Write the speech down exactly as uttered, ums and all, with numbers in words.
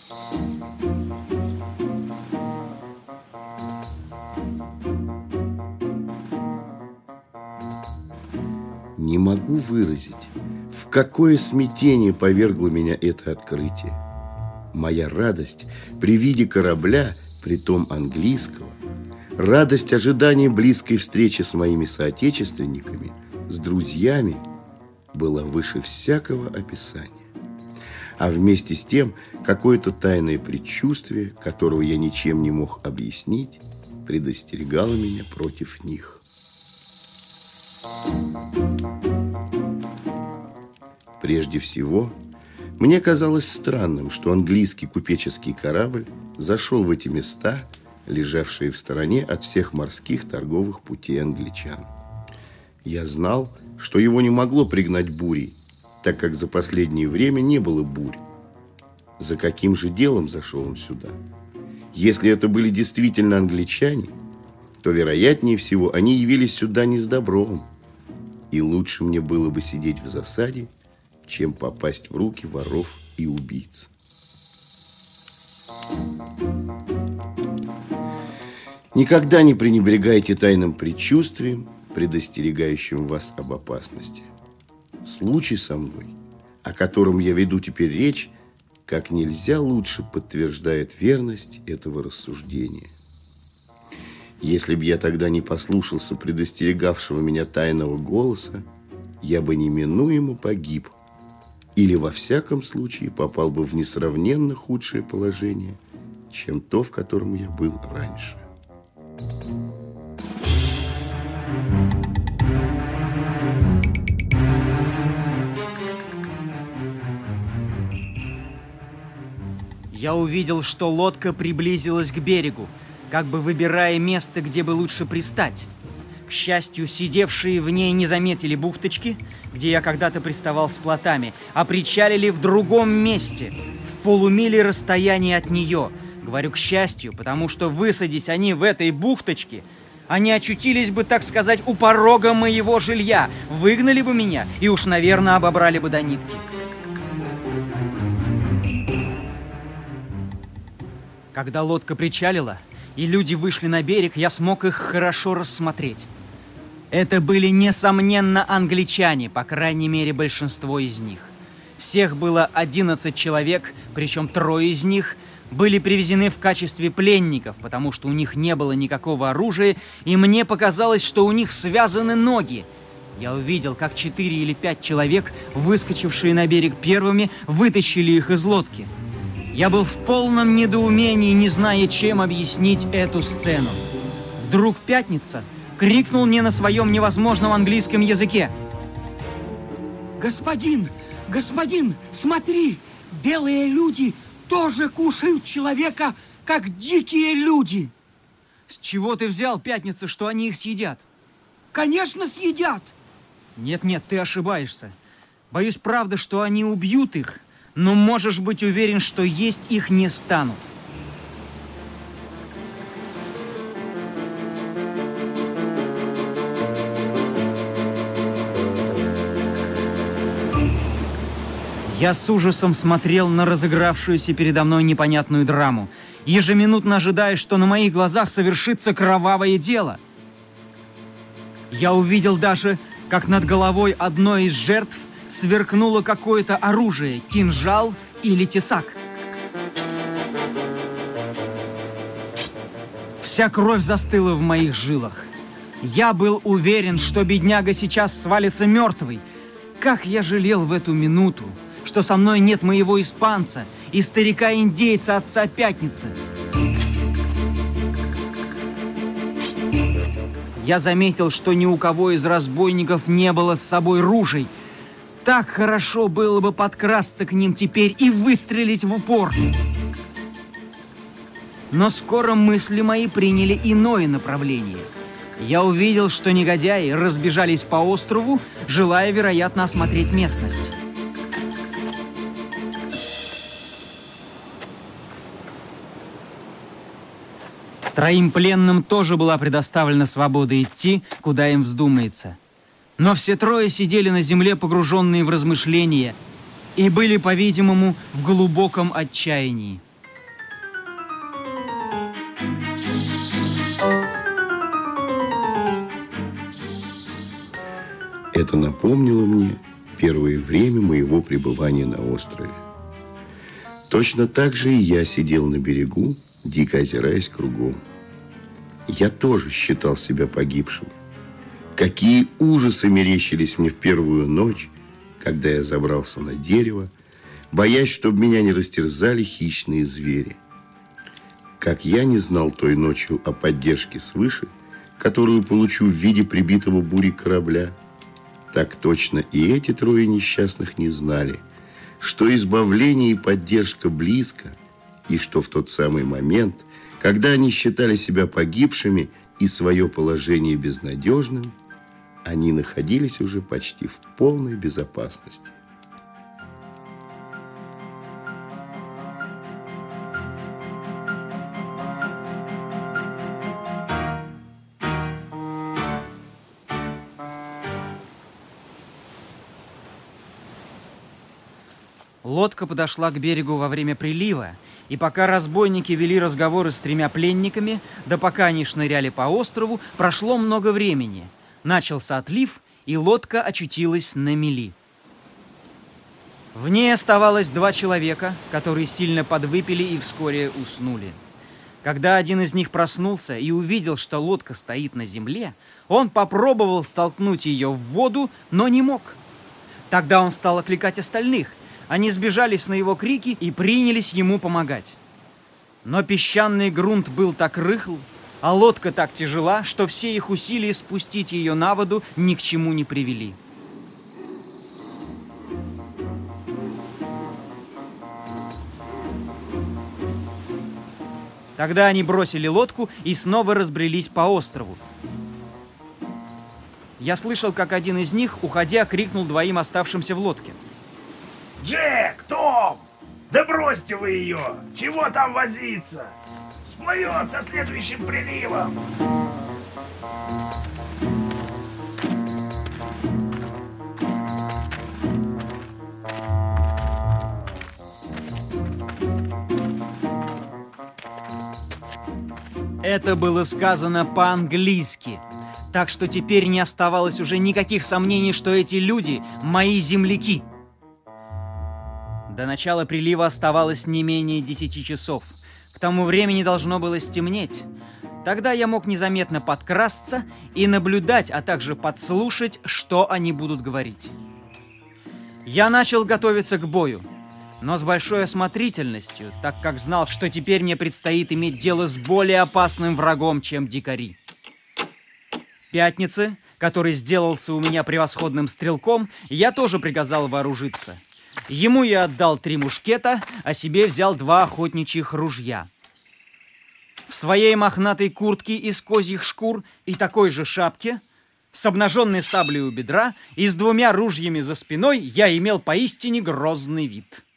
Не могу выразить, в какое смятение повергло меня это открытие. Моя радость при виде корабля, притом английского, радость ожидания близкой встречи с моими соотечественниками, с друзьями, была выше всякого описания. А вместе с тем какое-то тайное предчувствие, которого я ничем не мог объяснить, предостерегало меня против них. Прежде всего, мне казалось странным, что английский купеческий корабль зашел в эти места, лежавшие в стороне от всех морских торговых путей англичан. Я знал, что его не могло пригнать бурей, так как за последнее время не было бурь. За каким же делом зашел он сюда? Если это были действительно англичане, то, вероятнее всего, они явились сюда не с добром. И лучше мне было бы сидеть в засаде, чем попасть в руки воров и убийц. Никогда не пренебрегайте тайным предчувствием, предостерегающим вас об опасности. Случай со мной, о котором я веду теперь речь, как нельзя лучше подтверждает верность этого рассуждения. Если бы я тогда не послушался предостерегавшего меня тайного голоса, я бы неминуемо погиб, или во всяком случае попал бы в несравненно худшее положение, чем то, в котором я был раньше. Я увидел, что лодка приблизилась к берегу, как бы выбирая место, где бы лучше пристать. К счастью, сидевшие в ней не заметили бухточки, где я когда-то приставал с плотами, а причалили в другом месте, в полумиле расстояния от нее. Говорю «к счастью», потому что, высадись они в этой бухточке, они очутились бы, так сказать, у порога моего жилья, выгнали бы меня и уж, наверное, обобрали бы до нитки. Когда лодка причалила, и люди вышли на берег, я смог их хорошо рассмотреть. Это были, несомненно, англичане, по крайней мере, большинство из них. Всех было одиннадцать человек, причем трое из них были привезены в качестве пленников, потому что у них не было никакого оружия, и мне показалось, что у них связаны ноги. Я увидел, как четыре или пять человек, выскочившие на берег первыми, вытащили их из лодки. Я был в полном недоумении, не зная, чем объяснить эту сцену. Вдруг Пятница крикнул мне на своем невозможном английском языке: «Господин, господин, смотри, белые люди тоже кушают человека, как дикие люди!» «С чего ты взял, Пятница, что они их съедят?» «Конечно, съедят!» «Нет-нет, ты ошибаешься. Боюсь, правда, что они убьют их, но можешь быть уверен, что есть их не станут». Я с ужасом смотрел на разыгравшуюся передо мной непонятную драму, ежеминутно ожидая, что на моих глазах совершится кровавое дело. Я увидел даже, как над головой одной из жертв сверкнуло какое-то оружие, кинжал или тесак. Вся кровь застыла в моих жилах. Я был уверен, что бедняга сейчас свалится мертвый. Как я жалел в эту минуту, что со мной нет моего испанца и старика-индейца отца Пятницы. Я заметил, что ни у кого из разбойников не было с собой ружей. Так хорошо было бы подкрасться к ним теперь и выстрелить в упор. Но скоро мысли мои приняли иное направление. Я увидел, что негодяи разбежались по острову, желая, вероятно, осмотреть местность. Троим пленным тоже была предоставлена свобода идти, куда им вздумается. Но все трое сидели на земле, погруженные в размышления, и были, по-видимому, в глубоком отчаянии. Это напомнило мне первое время моего пребывания на острове. Точно так же и я сидел на берегу, дико озираясь кругом. Я тоже считал себя погибшим. Какие ужасы мерещились мне в первую ночь, когда я забрался на дерево, боясь, чтобы меня не растерзали хищные звери. Как я не знал той ночью о поддержке свыше, которую получу в виде прибитого бурей корабля, так точно и эти трое несчастных не знали, что избавление и поддержка близко, и что в тот самый момент, когда они считали себя погибшими и свое положение безнадежным, они находились уже почти в полной безопасности. Лодка подошла к берегу во время прилива, и пока разбойники вели разговоры с тремя пленниками, да пока они шныряли по острову, прошло много времени. Начался отлив, и лодка очутилась на мели. В ней оставалось два человека, которые сильно подвыпили и вскоре уснули. Когда один из них проснулся и увидел, что лодка стоит на земле, он попробовал столкнуть ее в воду, но не мог. Тогда он стал окликать остальных. Они сбежались на его крики и принялись ему помогать. Но песчаный грунт был так рыхл, а лодка так тяжела, что все их усилия спустить ее на воду ни к чему не привели. Тогда они бросили лодку и снова разбрелись по острову. Я слышал, как один из них, уходя, крикнул двоим оставшимся в лодке: «Джек, Том! Да бросьте вы ее! Чего там возиться? Всплывет со следующим приливом!» Это было сказано по-английски, так что теперь не оставалось уже никаких сомнений, что эти люди – мои земляки. До начала прилива оставалось не менее десяти часов. К тому времени должно было стемнеть. Тогда я мог незаметно подкрасться и наблюдать, а также подслушать, что они будут говорить. Я начал готовиться к бою, но с большой осмотрительностью, так как знал, что теперь мне предстоит иметь дело с более опасным врагом, чем дикари. Пятнице, который сделался у меня превосходным стрелком, я тоже приказал вооружиться. Ему я отдал три мушкета, а себе взял два охотничьих ружья. В своей мохнатой куртке из козьих шкур и такой же шапке, с обнаженной саблей у бедра и с двумя ружьями за спиной, я имел поистине грозный вид.